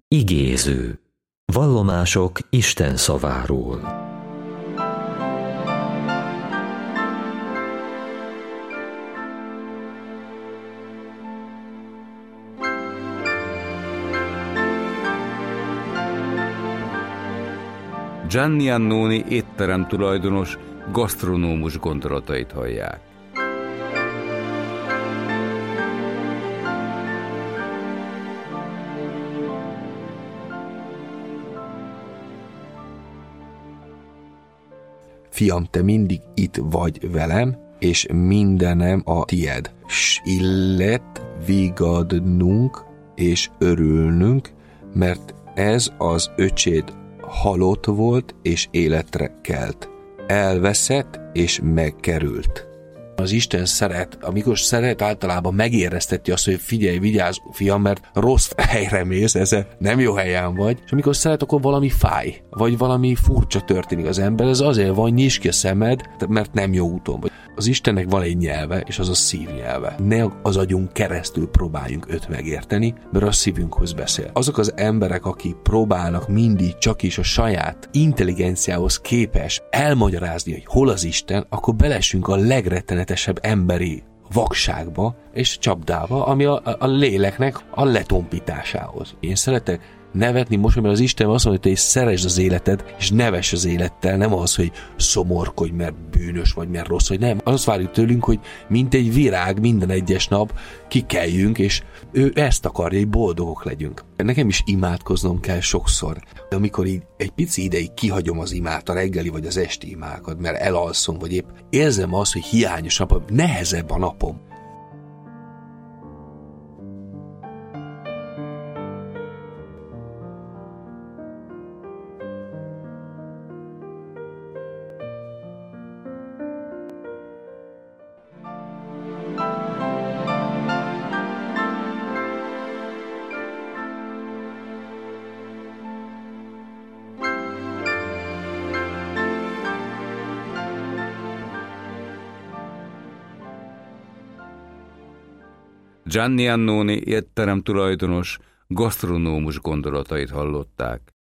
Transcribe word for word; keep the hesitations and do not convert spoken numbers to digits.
Igéző. Vallomások Isten szaváról. Gianni Annoni étterem tulajdonos, gasztronómus gondolatait hallják. Fiam, te mindig itt vagy velem, és mindenem a tied. S illet vigadnunk és örülnünk, mert ez az öcséd halott volt és életre kelt. Elveszett és megkerült. Az Isten szeret, amikor szeret, általában megérezteti azt, hogy figyelj, vigyázz, fiam, mert rossz helyre mész, ez nem jó helyen vagy, és amikor szeret, akkor valami fáj, vagy valami furcsa történik az ember, ez azért van, nyisd ki a szemed, mert nem jó úton vagy. Az Istennek van egy nyelve, és az a szívnyelve. Ne az agyunk keresztül próbáljunk őt megérteni, mert a szívünkhoz beszél. Azok az emberek, akik próbálnak mindig csak is a saját intelligenciához képes elmagyarázni, hogy hol az Isten, akkor belesünk a legrettenetesebb emberi vakságba és csapdába, ami a, a léleknek a letompításához. Én szeretek nevetni most, mert az Isten azt mondja, hogy te szeresd az életed, és nevess az élettel, nem az, hogy szomorkodj, mert bűnös vagy, mert rossz vagy, nem. Azt várjuk tőlünk, hogy mint egy virág minden egyes nap kikeljünk, és ő ezt akarja, hogy boldogok legyünk. Nekem is imádkoznom kell sokszor, de amikor így egy pici ideig kihagyom az imát, a reggeli vagy az esti imákat, mert elalszom, vagy épp érzem azt, hogy hiányos napom, nehezebb a napom. Gianni Annoni étterem tulajdonos, gasztronómus gondolatait hallották.